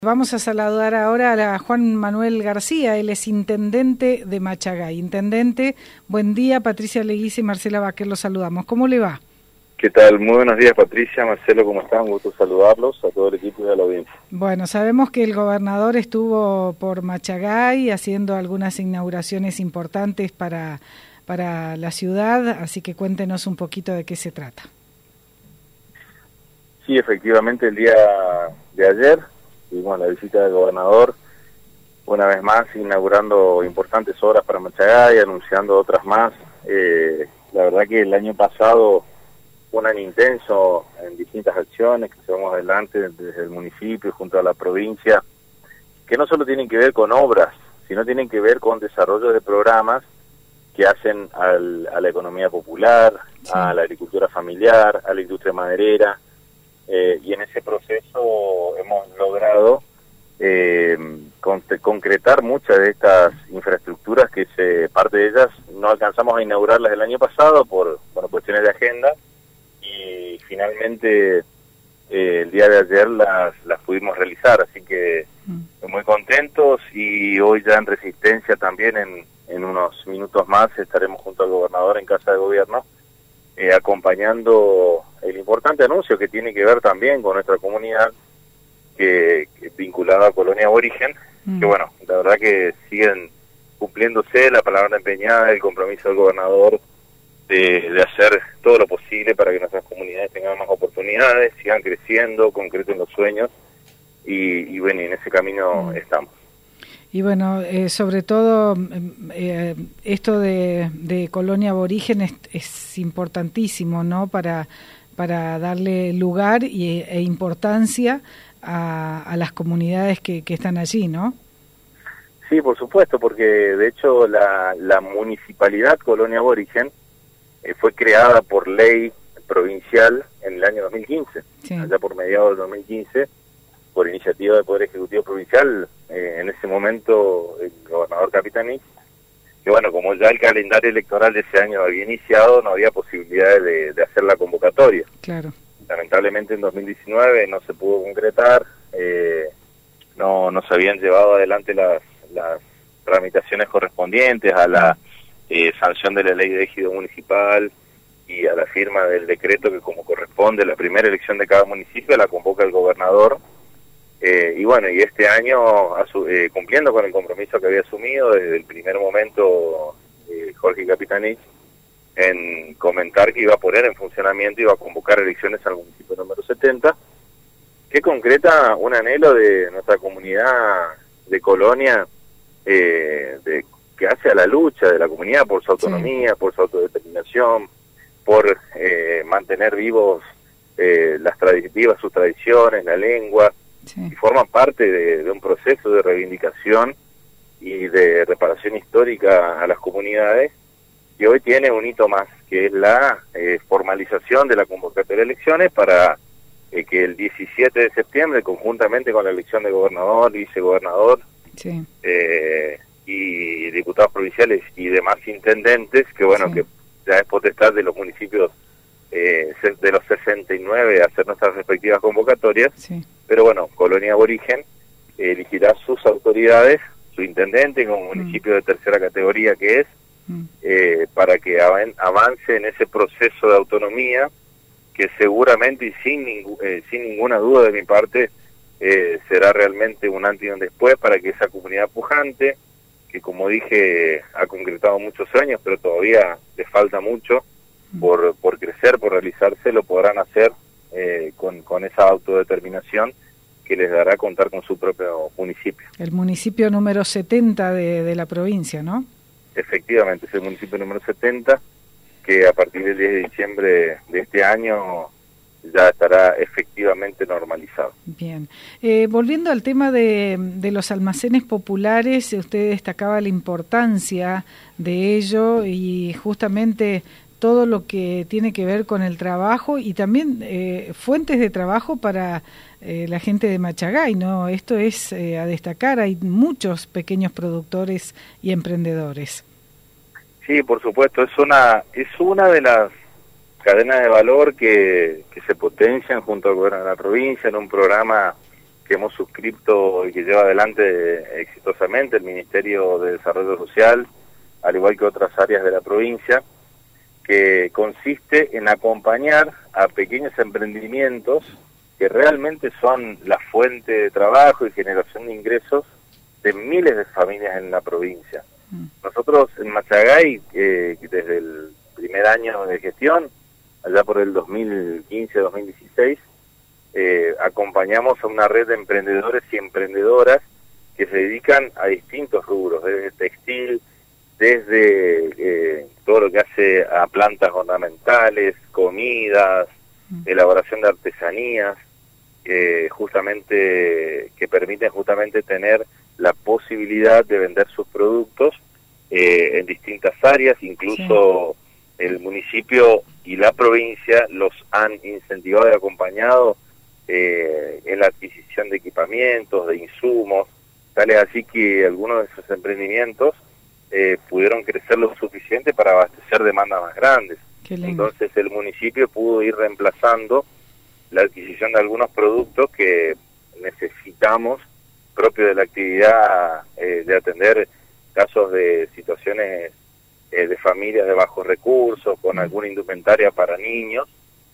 Vamos a saludar ahora a Juan Manuel García, él es intendente de Machagay. Intendente, buen día, Patricia Leguiza y Marcela Baquer, los saludamos. ¿Cómo le va? ¿Qué tal? Muy buenos días, Patricia, Marcelo, ¿cómo están? Un gusto saludarlos, a todo el equipo de la audiencia. Bueno, sabemos que el gobernador estuvo por Machagay haciendo algunas inauguraciones importantes para la ciudad, así que cuéntenos un poquito de qué se trata. Sí, efectivamente, el día de ayer tuvimos la visita del gobernador, una vez más inaugurando importantes obras para Machagay, anunciando otras más. La verdad que el año pasado fue un año intenso en distintas acciones que llevamos adelante desde el municipio junto a la provincia, que no solo tienen que ver con obras, sino tienen que ver con desarrollo de programas que hacen a la economía popular, sí, a la agricultura familiar, a la industria maderera, y en ese proceso hemos logrado concretar muchas de estas infraestructuras que parte de ellas no alcanzamos a inaugurarlas el año pasado por cuestiones de agenda, y finalmente el día de ayer las pudimos realizar, así que muy contentos. Y hoy ya en Resistencia también en unos minutos más estaremos junto al gobernador en Casa de Gobierno acompañando el importante anuncio que tiene que ver también con nuestra comunidad que vinculada a Colonia Aborigen, que bueno, la verdad que siguen cumpliéndose la palabra empeñada, el compromiso del gobernador de hacer todo lo posible para que nuestras comunidades tengan más oportunidades, sigan creciendo, concreten los sueños, y bueno, en ese camino estamos. Y bueno, sobre todo esto de Colonia Aborigen es importantísimo, ¿no? Para darle lugar e importancia a las comunidades que están allí, ¿no? Sí, por supuesto, porque de hecho la municipalidad Colonia Aborigen fue creada por ley provincial en el año 2015, sí, allá por mediados del 2015, por iniciativa del Poder Ejecutivo Provincial, en ese momento el gobernador Capitanich, que bueno, como ya el calendario electoral de ese año había iniciado, no había posibilidades de hacer la convocatoria. Claro. Lamentablemente en 2019 no se pudo concretar, no se habían llevado adelante las tramitaciones correspondientes a la sanción de la ley de ejido municipal y a la firma del decreto que, como corresponde, la primera elección de cada municipio la convoca el gobernador. Y bueno, y este año, cumpliendo con el compromiso que había asumido desde el primer momento Jorge Capitanich, en comentar que iba a poner en funcionamiento, iba a convocar elecciones al municipio número 70, que concreta un anhelo de nuestra comunidad de Colonia, que hace a la lucha de la comunidad por su autonomía, sí, por su autodeterminación, por mantener vivos sus tradiciones, la lengua, sí, y forman parte de un proceso de reivindicación y de reparación histórica a las comunidades, que hoy tiene un hito más, que es la formalización de la convocatoria de elecciones para que el 17 de septiembre, conjuntamente con la elección de gobernador, vicegobernador, sí, y diputados provinciales y demás intendentes, que bueno, sí, que ya es potestad de los municipios de los 69 hacer nuestras respectivas convocatorias, sí, pero bueno, Colonia Aborigen elegirá sus autoridades, su intendente como municipio de tercera categoría que es, para que avance en ese proceso de autonomía que seguramente y sin ninguna duda de mi parte será realmente un antes y un después para que esa comunidad pujante, que como dije ha concretado muchos sueños, pero todavía le falta mucho por crecer, por realizarse, lo podrán hacer con esa autodeterminación que les dará contar con su propio municipio. El municipio número 70 de la provincia, ¿no? Efectivamente, es el municipio número 70, que a partir del 10 de diciembre de este año ya estará efectivamente normalizado. Bien. Volviendo al tema de los almacenes populares, usted destacaba la importancia de ello y justamente todo lo que tiene que ver con el trabajo y también fuentes de trabajo para la gente de Machagay, ¿no? Esto es a destacar, hay muchos pequeños productores y emprendedores. Sí, por supuesto, es una de las cadenas de valor que se potencian junto al gobierno de la provincia en un programa que hemos suscrito y que lleva adelante exitosamente el Ministerio de Desarrollo Social, al igual que otras áreas de la provincia, que consiste en acompañar a pequeños emprendimientos que realmente son la fuente de trabajo y generación de ingresos de miles de familias en la provincia. Nosotros en Machagay, desde el primer año de gestión, allá por el 2015-2016, acompañamos a una red de emprendedores y emprendedoras que se dedican a distintos rubros, desde textil, desde todo lo que hace a plantas ornamentales, comidas, elaboración de artesanías, que permiten justamente tener la posibilidad de vender sus productos en distintas áreas. Incluso el municipio y la provincia los han incentivado y acompañado en la adquisición de equipamientos, de insumos, tales así que algunos de esos emprendimientos pudieron crecer lo suficiente para abastecer demandas más grandes. Entonces el municipio pudo ir reemplazando la adquisición de algunos productos que necesitamos propio de la actividad de atender casos de situaciones de familias de bajos recursos, con alguna indumentaria para niños.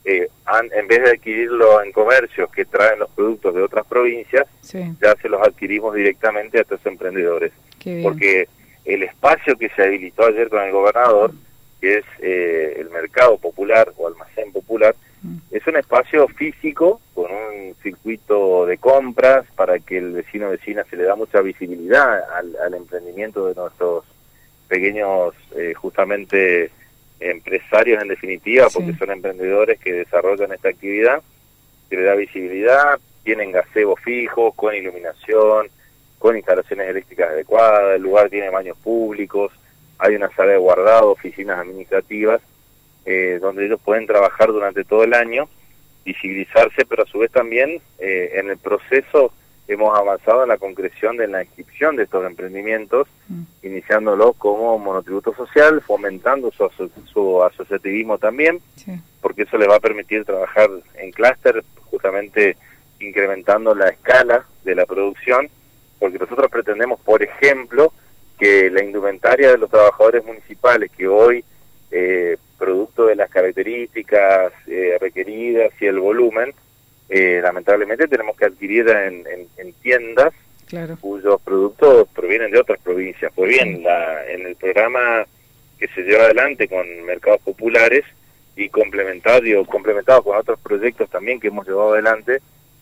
En vez de adquirirlo en comercios que traen los productos de otras provincias, ya se los adquirimos directamente a estos emprendedores. Porque el espacio que se habilitó ayer con el gobernador, que es el mercado popular o almacén popular, es un espacio físico con un circuito de compras para que el vecino o vecina se le da mucha visibilidad al emprendimiento de nuestros pequeños, justamente empresarios en definitiva, porque son emprendedores que desarrollan esta actividad, que le da visibilidad, tienen gazebo fijo, con iluminación, con instalaciones eléctricas adecuadas, el lugar tiene baños públicos, hay una sala de guardado, oficinas administrativas, donde ellos pueden trabajar durante todo el año, visibilizarse, pero a su vez también en el proceso hemos avanzado en la concreción de la inscripción de estos emprendimientos, iniciándolos como monotributo social, fomentando su asociativismo también, porque eso les va a permitir trabajar en clúster, justamente incrementando la escala de la producción, porque nosotros pretendemos, por ejemplo, que la indumentaria de los trabajadores municipales, que hoy, producto de las características requeridas y el volumen, lamentablemente tenemos que adquirir en tiendas cuyos productos provienen de otras provincias. Pues bien, en el programa que se lleva adelante con mercados populares y complementado con otros proyectos también que hemos llevado adelante,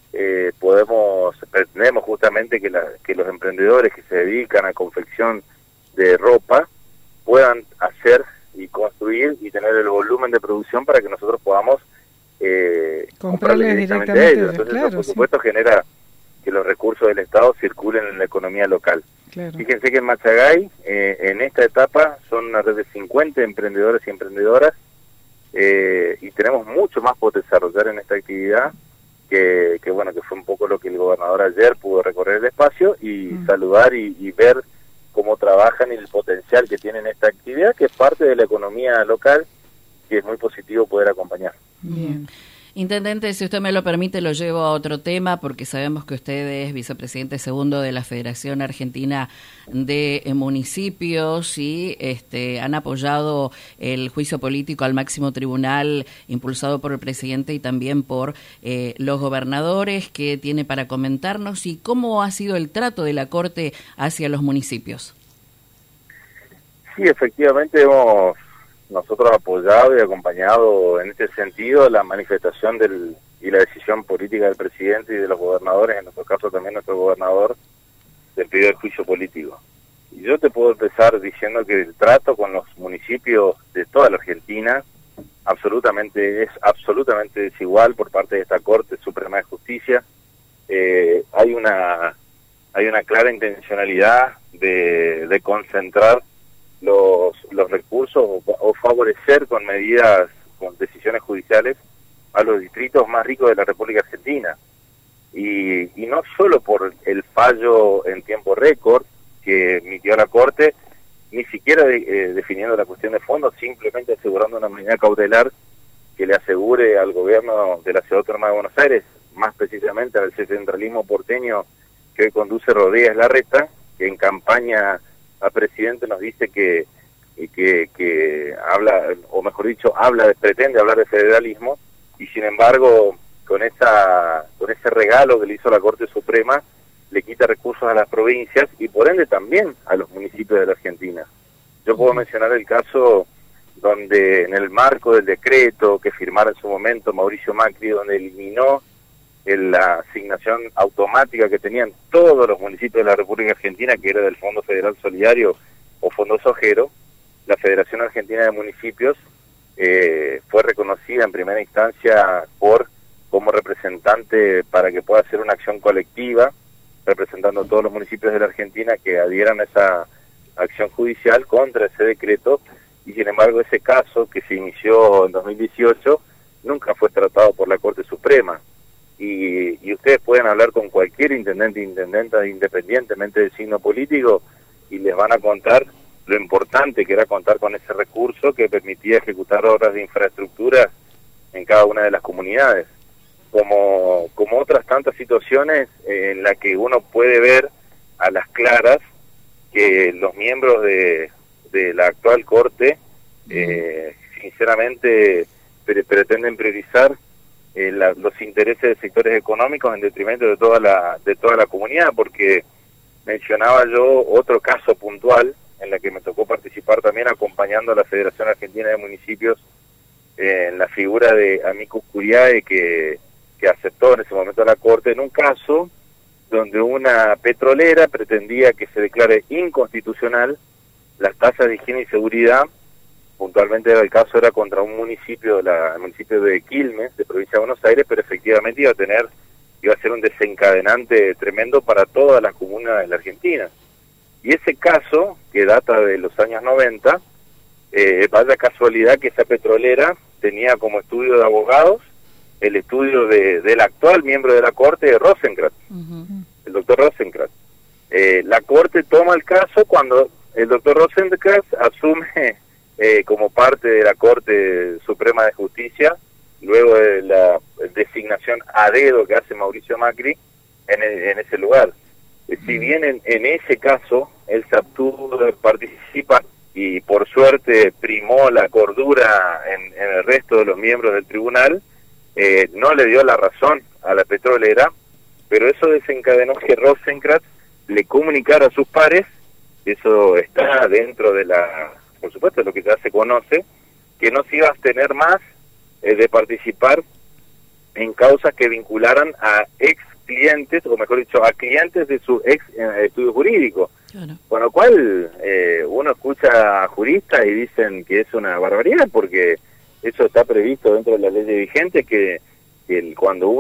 pretendemos justamente que los emprendedores que se dedican a confección de ropa puedan hacer y construir y tener el volumen de producción para que nosotros podamos comprarle directamente a ellos. Entonces eso, por supuesto, genera que los recursos del Estado circulen en la economía local. Fíjense que en Machagay, en esta etapa, son una red de 50 emprendedores y emprendedoras, y tenemos mucho más por desarrollar en esta actividad, que fue un poco lo que el gobernador ayer pudo recorrer el espacio y saludar y ver cómo trabajan y el potencial que tienen esta actividad, que es parte de la economía local, que es muy positivo poder acompañar. Bien. Intendente, si usted me lo permite, lo llevo a otro tema, porque sabemos que usted es vicepresidente segundo de la Federación Argentina de Municipios y han apoyado el juicio político al máximo tribunal impulsado por el presidente y también por los gobernadores. ¿Qué tiene para comentarnos y cómo ha sido el trato de la Corte hacia los municipios? Sí, efectivamente hemos nosotros apoyado y acompañado en este sentido la manifestación y la decisión política del presidente y de los gobernadores, en nuestro caso también nuestro gobernador, del pedido de juicio político. Y yo te puedo empezar diciendo que el trato con los municipios de toda la Argentina es absolutamente desigual por parte de esta Corte Suprema de Justicia. Hay una clara intencionalidad de concentrar los recursos o favorecer con decisiones judiciales a los distritos más ricos de la República Argentina. Y no solo por el fallo en tiempo récord que emitió la Corte, ni siquiera definiendo la cuestión de fondo, simplemente asegurando una medida cautelar que le asegure al gobierno de la Ciudad Autónoma de Buenos Aires más precisamente al centralismo porteño que hoy conduce Rodríguez Larreta, que en campaña a presidente nos dice que habla, o mejor dicho, pretende hablar de federalismo, y sin embargo, con ese regalo que le hizo la Corte Suprema, le quita recursos a las provincias y por ende también a los municipios de la Argentina. Yo puedo mencionar el caso donde en el marco del decreto que firmara en su momento Mauricio Macri, donde eliminó la asignación automática que tenían todos los municipios de la República Argentina, que era del Fondo Federal Solidario o Fondo Sojero, la Federación Argentina de Municipios fue reconocida en primera instancia como representante para que pueda hacer una acción colectiva, representando a todos los municipios de la Argentina que adhieran a esa acción judicial contra ese decreto, y sin embargo ese caso que se inició en 2018 nunca fue tratado por la Corte Suprema. Y ustedes pueden hablar con cualquier intendente e intendenta, independientemente del signo político, y les van a contar lo importante que era contar con ese recurso que permitía ejecutar obras de infraestructura en cada una de las comunidades. Como otras tantas situaciones en las que uno puede ver a las claras que los miembros de la actual Corte sinceramente pretenden priorizar los intereses de sectores económicos en detrimento de toda la comunidad, porque mencionaba yo otro caso puntual en la que me tocó participar también acompañando a la Federación Argentina de Municipios en la figura de Amicus Curiae que aceptó en ese momento la Corte en un caso donde una petrolera pretendía que se declare inconstitucional las tasas de higiene y seguridad. Puntualmente el caso era contra un municipio el municipio de Quilmes, de provincia de Buenos Aires, pero efectivamente iba a ser un desencadenante tremendo para todas las comunas de la Argentina. Y ese caso, que data de los años 90, vaya casualidad que esa petrolera tenía como estudio de abogados el estudio del actual miembro de la Corte, Rosenkrantz, el doctor Rosenkrantz. La Corte toma el caso cuando el doctor Rosenkrantz asume como parte de la Corte Suprema de Justicia, luego de la designación a dedo que hace Mauricio Macri en ese lugar. Si bien en ese caso él se abstuvo de participar y por suerte primó la cordura en el resto de los miembros del tribunal, no le dio la razón a la petrolera, pero eso desencadenó que Rosenkrantz le comunicara a sus pares, eso está dentro de por supuesto, lo que ya se conoce, que no se iba a abstener más de participar en causas que vincularan a ex clientes, o mejor dicho, a clientes de su ex estudio jurídico. Claro. Con lo cual, uno escucha a juristas y dicen que es una barbaridad, porque eso está previsto dentro de la ley vigente, que cuando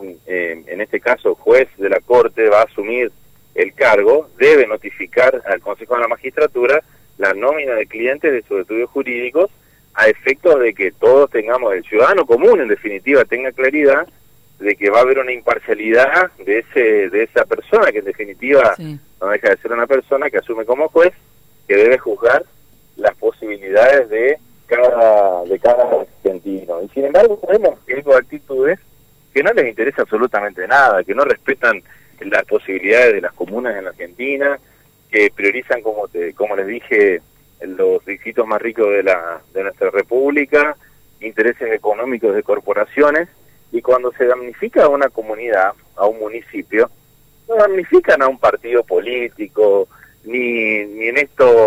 en este caso, juez de la Corte va a asumir el cargo, debe notificar al Consejo de la Magistratura la nómina de clientes de sus estudios jurídicos, a efectos de que todos tengamos, el ciudadano común en definitiva tenga claridad de que va a haber una imparcialidad de esa persona, que en definitiva no deja de ser una persona que asume como juez, que debe juzgar las posibilidades de cada argentino. Y sin embargo vemos que hay actitudes que no les interesa absolutamente nada, que no respetan las posibilidades de las comunas en la Argentina, que priorizan, como les dije, los distritos más ricos de nuestra república, intereses económicos de corporaciones, y cuando se damnifica a una comunidad, a un municipio, no damnifican a un partido político, ni en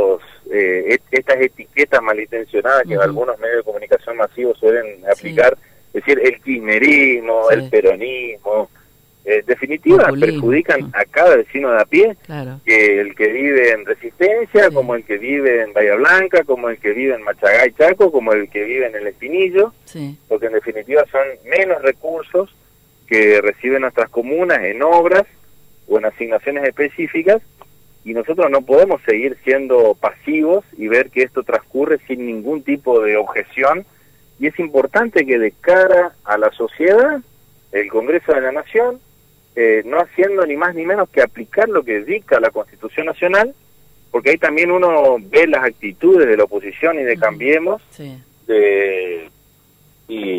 estas etiquetas malintencionadas que algunos medios de comunicación masivos suelen aplicar, es decir, el kirchnerismo, el peronismo, definitiva perjudican a cada vecino de a pie, que el que vive en Resistencia, como el que vive en Bahía Blanca, como el que vive en Machagay, Chaco, como el que vive en el Espinillo, porque en definitiva son menos recursos que reciben nuestras comunas en obras o en asignaciones específicas, y nosotros no podemos seguir siendo pasivos y ver que esto transcurre sin ningún tipo de objeción, y es importante que de cara a la sociedad, el Congreso de la Nación, no haciendo ni más ni menos que aplicar lo que dicta la Constitución Nacional, porque ahí también uno ve las actitudes de la oposición y de Cambiemos, y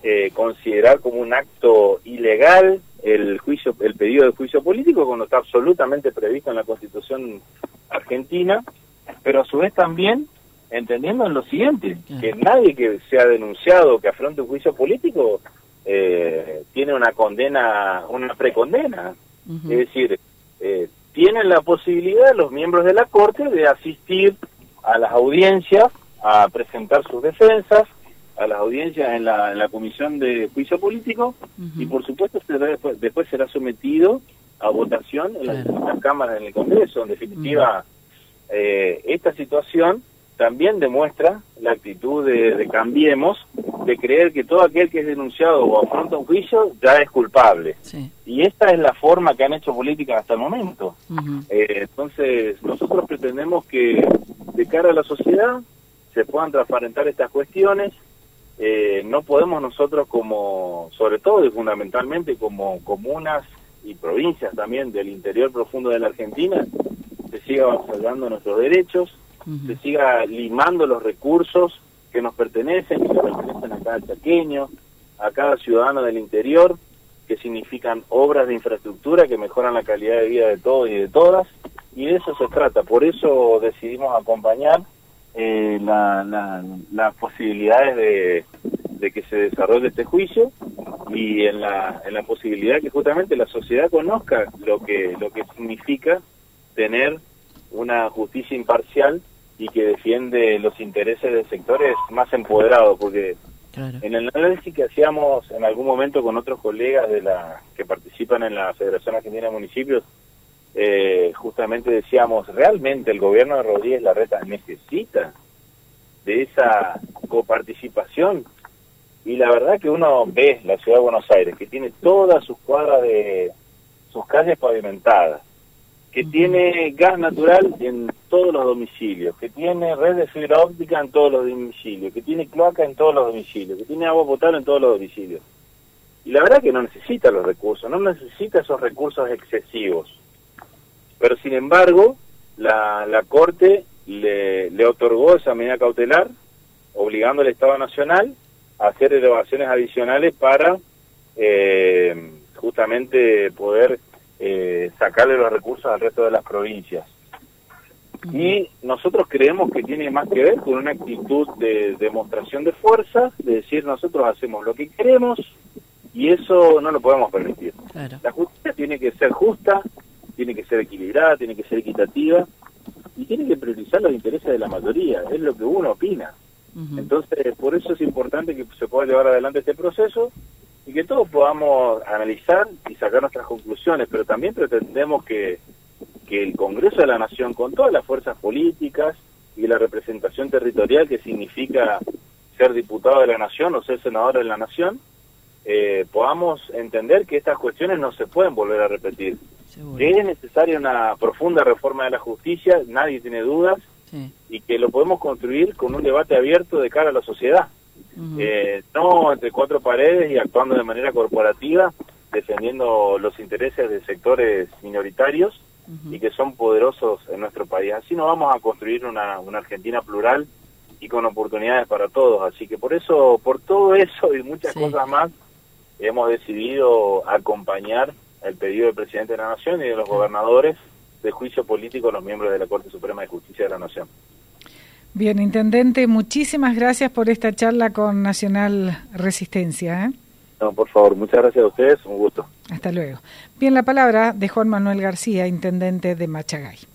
considerar como un acto ilegal el pedido de juicio político, cuando está absolutamente previsto en la Constitución argentina, pero a su vez también entendiendo en lo siguiente, que nadie que sea denunciado, que afronte un juicio político, tiene una condena, una precondena. Es decir, tienen la posibilidad los miembros de la Corte de asistir a las audiencias, a presentar sus defensas, a las audiencias en la Comisión de Juicio Político, y por supuesto después será sometido a votación en las cámaras en el Congreso. En definitiva, esta situación también demuestra la actitud de Cambiemos, de creer que todo aquel que es denunciado o afronta un juicio ya es culpable. Sí. Y esta es la forma que han hecho política hasta el momento. Entonces, nosotros pretendemos que de cara a la sociedad se puedan transparentar estas cuestiones. No podemos nosotros sobre todo y fundamentalmente como comunas y provincias también del interior profundo de la Argentina, se siga avanzando nuestros derechos, se siga limando los recursos que nos pertenecen, que le pertenecen a cada chaqueño, a cada ciudadano del interior, que significan obras de infraestructura que mejoran la calidad de vida de todos y de todas, y de eso se trata. Por eso decidimos acompañar las posibilidades de que se desarrolle este juicio, y en la posibilidad que justamente la sociedad conozca lo que significa tener una justicia imparcial y que defiende los intereses de sectores más empoderados, porque en el análisis que hacíamos en algún momento con otros colegas que participan en la Federación Argentina de Municipios, justamente decíamos, ¿realmente el gobierno de Rodríguez Larreta necesita de esa coparticipación? Y la verdad que uno ve la ciudad de Buenos Aires, que tiene todas sus cuadras sus calles pavimentadas, que tiene gas natural en todos los domicilios, que tiene red de fibra óptica en todos los domicilios, que tiene cloaca en todos los domicilios, que tiene agua potable en todos los domicilios. Y la verdad que no necesita los recursos, no necesita esos recursos excesivos. Pero sin embargo, la Corte le otorgó esa medida cautelar, obligando al Estado Nacional a hacer elevaciones adicionales para justamente poder sacarle los recursos al resto de las provincias. Y nosotros creemos que tiene más que ver con una actitud de demostración de fuerza, de decir nosotros hacemos lo que queremos y eso no lo podemos permitir. La justicia tiene que ser justa, tiene que ser equilibrada, tiene que ser equitativa y tiene que priorizar los intereses de la mayoría, es lo que uno opina. Entonces, por eso es importante que se pueda llevar adelante este proceso y que todos podamos analizar y sacar nuestras conclusiones, pero también pretendemos que el Congreso de la Nación, con todas las fuerzas políticas y la representación territorial que significa ser diputado de la Nación o ser senador de la Nación, podamos entender que estas cuestiones no se pueden volver a repetir. Seguro. Que es necesaria una profunda reforma de la justicia, nadie tiene dudas, y que lo podemos construir con un debate abierto de cara a la sociedad. No entre cuatro paredes y actuando de manera corporativa, defendiendo los intereses de sectores minoritarios y que son poderosos en nuestro país. Así no vamos a construir una Argentina plural y con oportunidades para todos. Así que por todo eso y muchas cosas más, hemos decidido acompañar el pedido del presidente de la Nación y de los gobernadores de juicio político a los miembros de la Corte Suprema de Justicia de la Nación. Bien, Intendente, muchísimas gracias por esta charla con Nacional Resistencia. No, por favor, muchas gracias a ustedes, un gusto. Hasta luego. Bien, la palabra de Juan Manuel García, Intendente de Machagay.